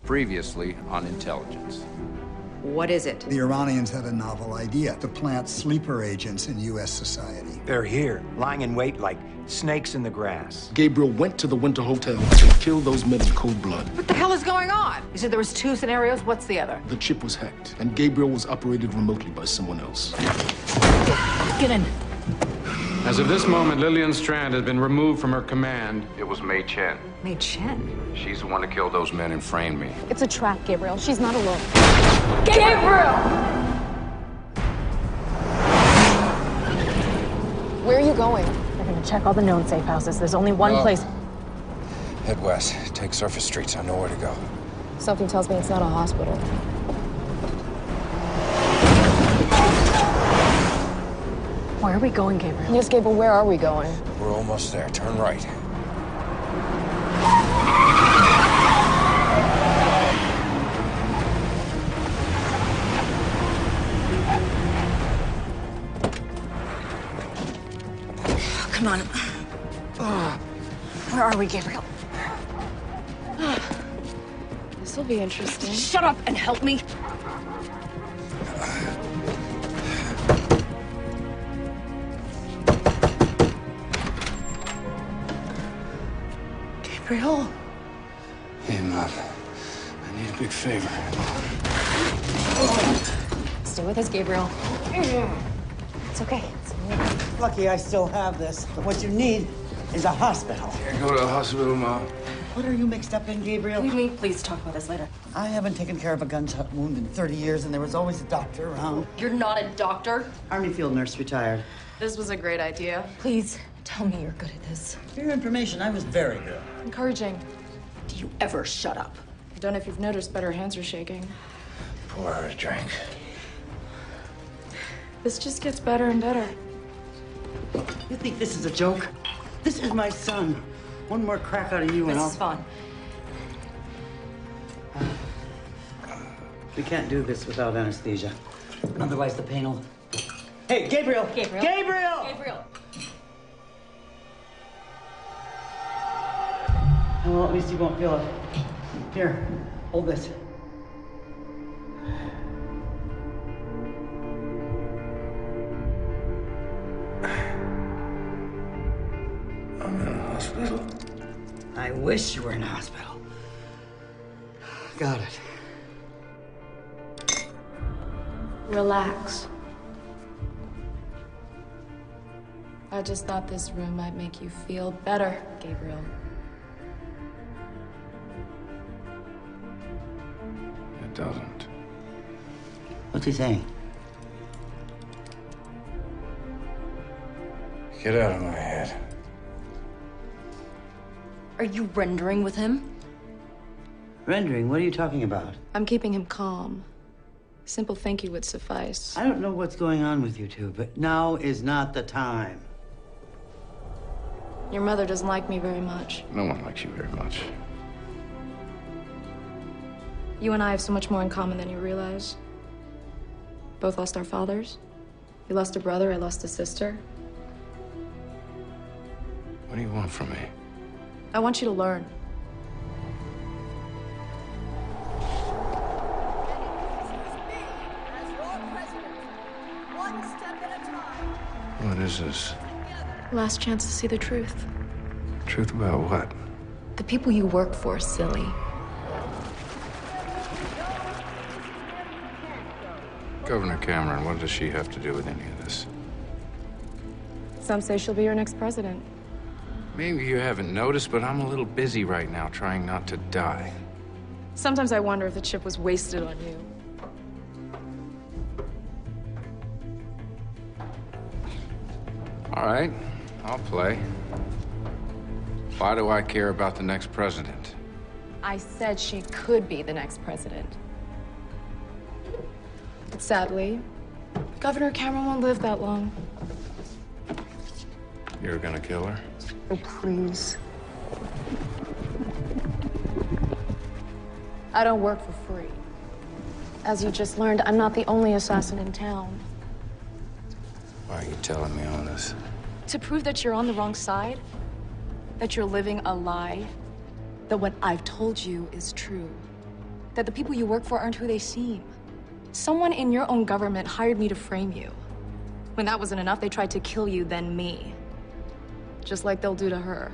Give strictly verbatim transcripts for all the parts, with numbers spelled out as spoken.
Previously on Intelligence. What is it? The Iranians had a novel idea to plant sleeper agents in U S society. They're here, lying in wait like snakes in the grass. Gabriel went to the Winter Hotel to kill those men in cold blood. What the hell is going on? You said there was two scenarios. What's the other? The chip was hacked, and Gabriel was operated remotely by someone else. Get in. As of this moment, Lillian Strand has been removed from her command. It was Mei Chen. Mei Chen? She's the one that killed those men and framed me. It's a trap, Gabriel. She's not alone. Gabriel! Where are you going? We're gonna check all the known safe houses. There's only one Oh. place. Head west. Take surface streets. I know where to go. Something tells me it's not a hospital. Where are we going, Gabriel? Yes, Gabriel, where are we going? We're almost there. Turn right. Come on. Where are we, Gabriel? This will be interesting. Shut up and help me. Gabriel? Hey, Mom. I need a big favor. Stay with us, Gabriel. It's okay. It's okay. Lucky I still have this. But what you need is a hospital. Can't go to the hospital, Mom. What are you mixed up in, Gabriel? Leave me. Please talk about this later. I haven't taken care of a gunshot wound in thirty years, and there was always a doctor around. You're not a doctor. Army field nurse retired. This was a great idea. Please tell me you're good at this. For your information, I was very good. Encouraging. Do you ever shut up? I don't know if you've noticed, but her hands are shaking. Pour her a drink. This just gets better and better. You think this is a joke? This is my son. One more crack out of you, and This I'll... is fun. We can't do this without anesthesia. Otherwise, the pain will... Hey, Gabriel! Gabriel? Gabriel! Gabriel! Well, at least you won't feel it. Here, hold this. I'm in a hospital. I wish you were in a hospital. Got it. Relax. I just thought this room might make you feel better, Gabriel. It doesn't. What's he saying? Get out of my head. Are you rendering with him? Rendering? What are you talking about? I'm keeping him calm. Simple thank you would suffice. I don't know what's going on with you two, but now is not the time. Your mother doesn't like me very much. No one likes you very much. You and I have so much more in common than you realize. Both lost our fathers. You lost a brother, I lost a sister. What do you want from me? I want you to learn. What is this? Last chance to see the truth. Truth about what? The people you work for, silly. Governor Cameron, what does she have to do with any of this? Some say she'll be your next president. Maybe you haven't noticed, but I'm a little busy right now trying not to die. Sometimes I wonder if the chip was wasted on you. All right, I'll play. Why do I care about the next president? I said she could be the next president. But sadly, Governor Cameron won't live that long. You're gonna kill her? Oh, please. I don't work for free. As you just learned, I'm not the only assassin in town. Why are you telling me all this? To prove that you're on the wrong side, that you're living a lie, that what I've told you is true. that the people you work for aren't who they seem. Someone in your own government hired me to frame you. When that wasn't enough, they tried to kill you, then me. Just like they'll do to her.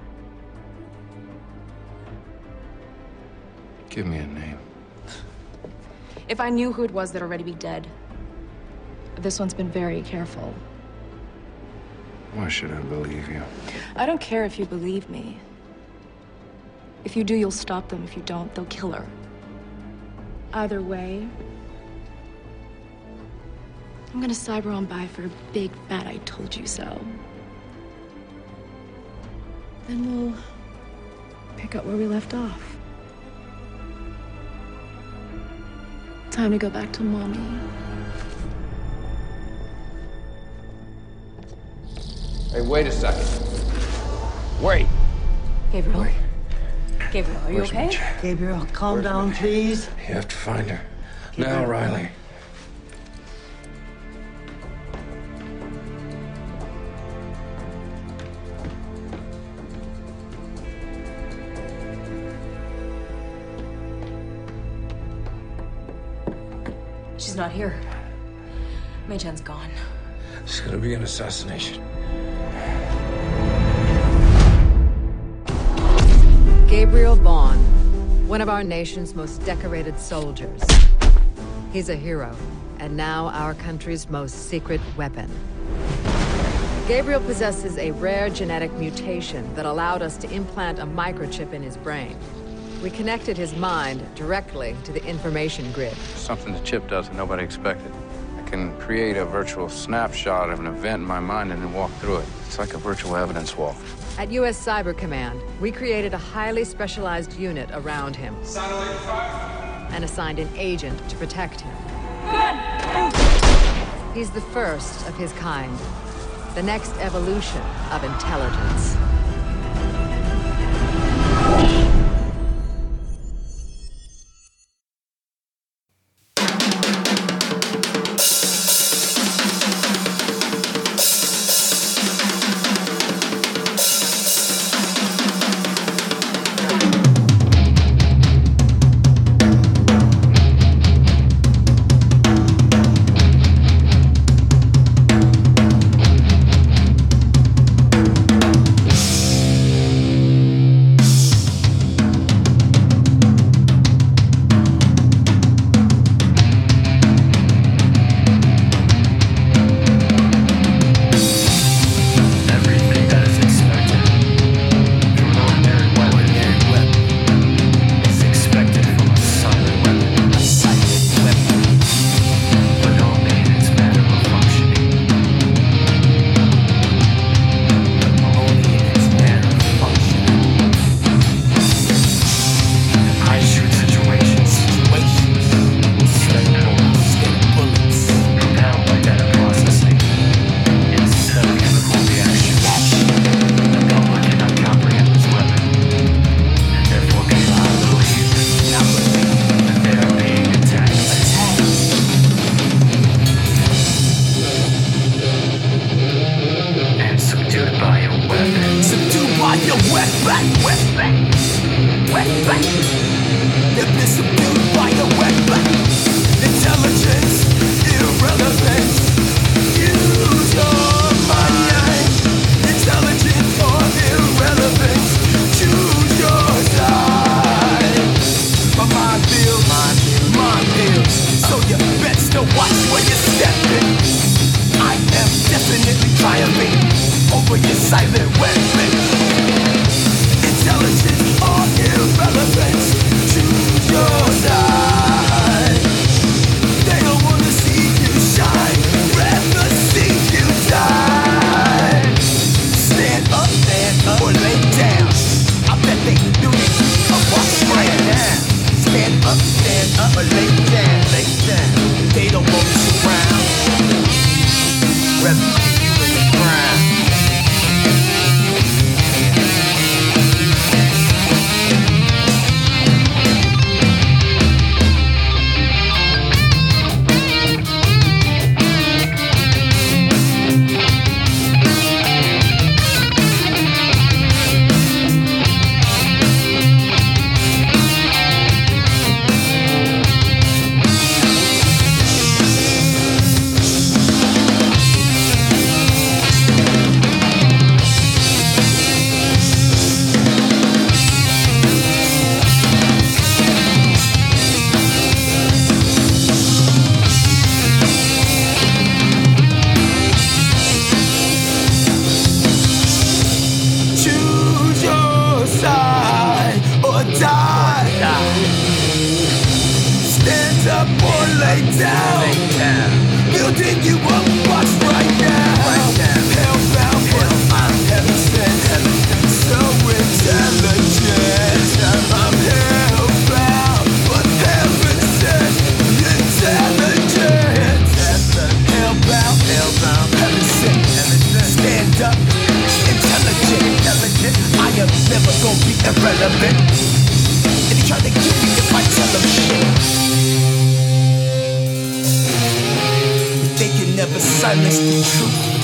Give me a name. If I knew who it was, they'd already be dead. This one's been very careful. Why should I believe you? I don't care if you believe me. If you do, you'll stop them. If you don't, they'll kill her. Either way, I'm gonna cyber on by for a big fat I told you so. Then we'll pick up where we left off. Time to go back to Mommy. Hey, wait a second. Wait. Gabriel. Wait. Gabriel, are you Where's my okay? check? Gabriel, calm Where's down, my- please. You have to find her. Now, Riley. She's not here. Mei Chen's gone. It's gonna be an assassination. Gabriel Vaughn, one of our nation's most decorated soldiers. He's a hero, and now our country's most secret weapon. Gabriel possesses a rare genetic mutation that allowed us to implant a microchip in his brain. We connected his mind directly to the information grid. Something the chip does that nobody expected. I can create a virtual snapshot of an event in my mind and then walk through it. It's like a virtual evidence wall. At U S Cyber Command, we created a highly specialized unit around him and assigned an agent to protect him. He's the first of his kind, the next evolution of intelligence. They don't wanna see you shine. up or lay down. Building you up, watch right now. Hellbound, but I'm heaven sent. So intelligent. I'm hellbound, but heaven sent. Intelligent. Hellbound, hellbound, heaven sent. Stand up, intelligent, intelligent. I am never gonna be irrelevant. If you try to kill me, if I tell them shit, they can never silence the truth.